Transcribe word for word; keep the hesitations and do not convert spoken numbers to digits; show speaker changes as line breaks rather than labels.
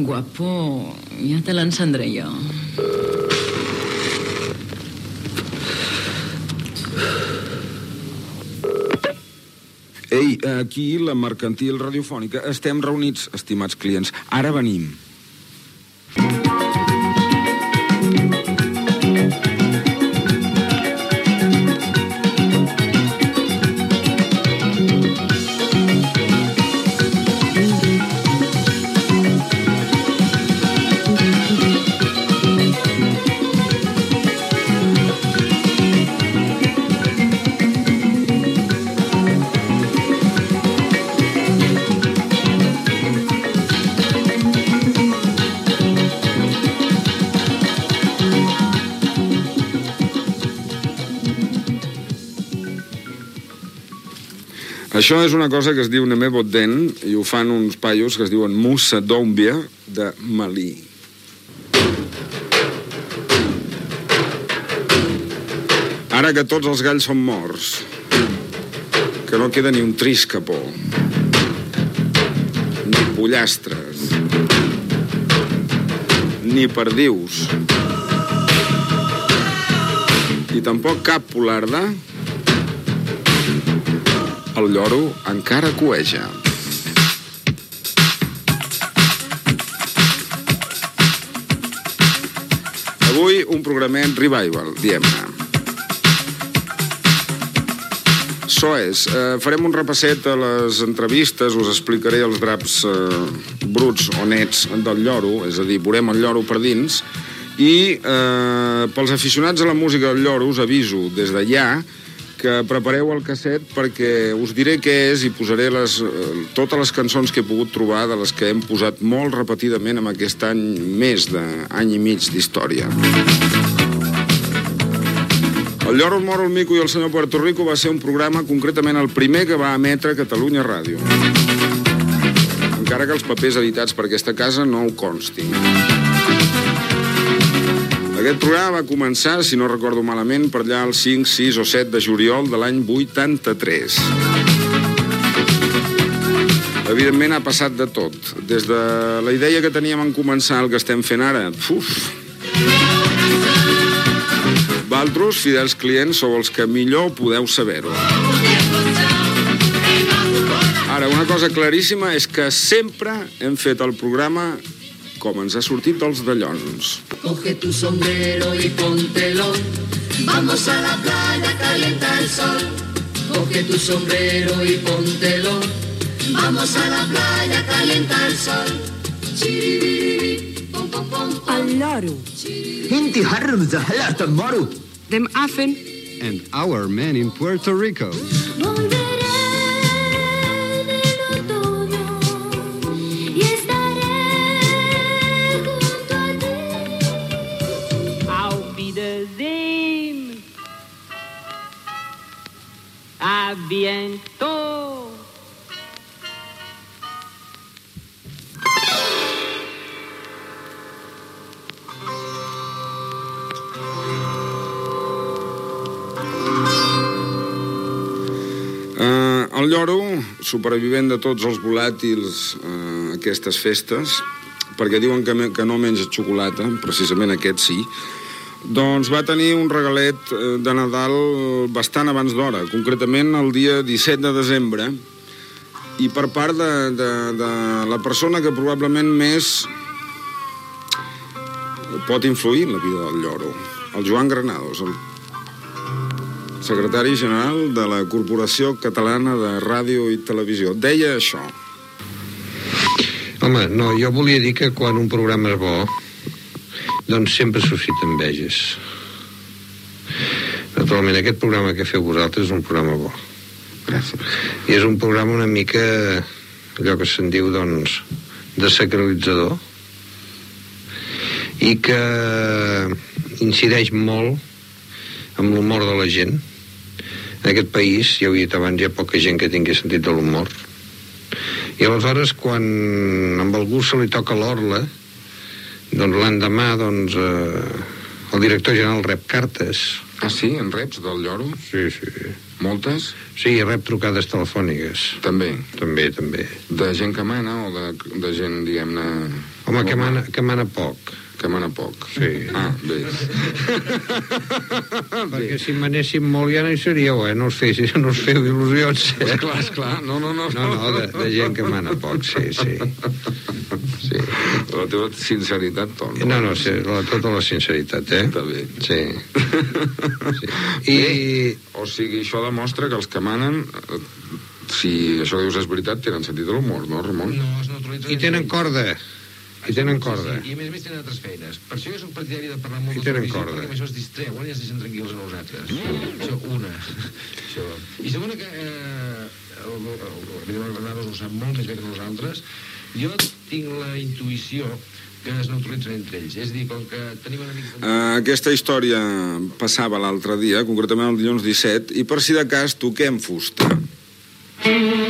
Guapo, ja te l'encendré jo.
Ei, aquí la mercantil radiofònica. Estem reunits, estimats clients. Ara venim. Això és una cosa que es diu Nemé Bodden i ho fan uns paios que es diuen Moussa Doumbia de Malí. Ara que tots els galls són morts, que no queda ni un triscapó, ni pollastres, ni perdius, i tampoc cap polarda, el lloro encara cueja. Avui un programet revival, diem-ne. Això és, eh, farem un repasset a les entrevistes, us explicaré els draps eh, bruts o nets del lloro, és a dir, veurem el lloro per dins, i eh, pels aficionats a la música del lloro us aviso des d'allà que prepareu el casset perquè us diré què és i posaré les, totes les cançons que he pogut trobar de les que hem posat molt repetidament en aquest any, més d'any i mig d'història. El Lloro, el Moro, el Mico i el senyor Puerto Rico va ser un programa, concretament el primer que va emetre Catalunya Ràdio. Encara que els papers editats per aquesta casa no ho constin. Aquest programa va començar, si no recordo malament, per allà el cinc, sis o set de juliol de l'any vuitanta-tres. Evidentment ha passat de tot. Des de la idea que teníem en començar el que estem fent ara, uf! Valtros, fidels clients, sou els que millor podeu saber-ho. Ara, una cosa claríssima és que sempre hem fet el programa com ens ha sortit dels dallons.
Coge tu sombrero y póntelo, vamos a la playa, calienta el sol. Coge tu sombrero y póntelo, vamos a la playa, calienta el sol. Chiribiri, pom pom pom.
El lloro.
انتي حرم زحلقة المرو.
Dem Affen.
And our man in Puerto Rico.
A bientôt.
Uh, el lloro, supervivent de tots els volàtils uh, aquestes festes, perquè diuen que, me, que no menja xocolata, precisament aquest sí, doncs va tenir un regalet de Nadal bastant abans d'hora, concretament el dia disset de desembre, i per part de, de, de la persona que probablement més pot influir en la vida del lloro, el Joan Granados, el secretari general de la Corporació Catalana de Ràdio i Televisió. Deia això.
Home, no, jo volia dir que quan un programa és bo, doncs sempre suscita enveges. Naturalment, aquest programa que feu vosaltres és un programa bo.
Gràcies.
I és un programa una mica, allò que se'n diu, doncs, desacralitzador, i que incideix molt amb l'humor de la gent. En aquest país, ja ho he dit abans, hi ha poca gent que tingui sentit de l'humor. I aleshores, quan amb algú se li toca l'orla, doncs l'endemà, doncs, eh, el director general rep cartes.
Ah, sí? En reps del lloro?
Sí, sí.
Moltes?
Sí, rep trucades telefòniques.
També.
També, també.
De gent que mana o de, de gent, diguem-ne...
Home, que mana, que mana poc.
Que mana poc.
Sí.
Ah, bé.
Perquè si manessin molt ja no hi seríeu, eh? No us feu, no us feu il·lusions, eh?
Esclar, esclar. No, no, no.
No, no, de, de gent que mana poc, sí, sí. Sí.
La teva sinceritat, Tom.
No, no, sí, la, tota la sinceritat, eh?
Està bé.
Sí. Sí. I...
Bé, o sigui, això demostra que els que manen, eh, si això que dius és veritat, tenen sentit de l'humor, no, Ramon?
No, es neutralitzen...
I tenen corda. I tenen corda.
Sí, sí. I a més a més tenen altres feines. Per això jo soc partidari de parlar molt
I
de
tenen
televisió,
corda.
perquè amb això es distreuen i es deixen tranquils a nosaltres. Això, una. Això. I segona, que eh, el, el, el, el Granados ho sap molt més bé que nosaltres. Jo tinc la intuïció que es neutralitzen entre ells. És a dir, com que tenim un amic...
Uh, aquesta història passava l'altre dia, concretament el dilluns disset, i per si de cas toquem fusta.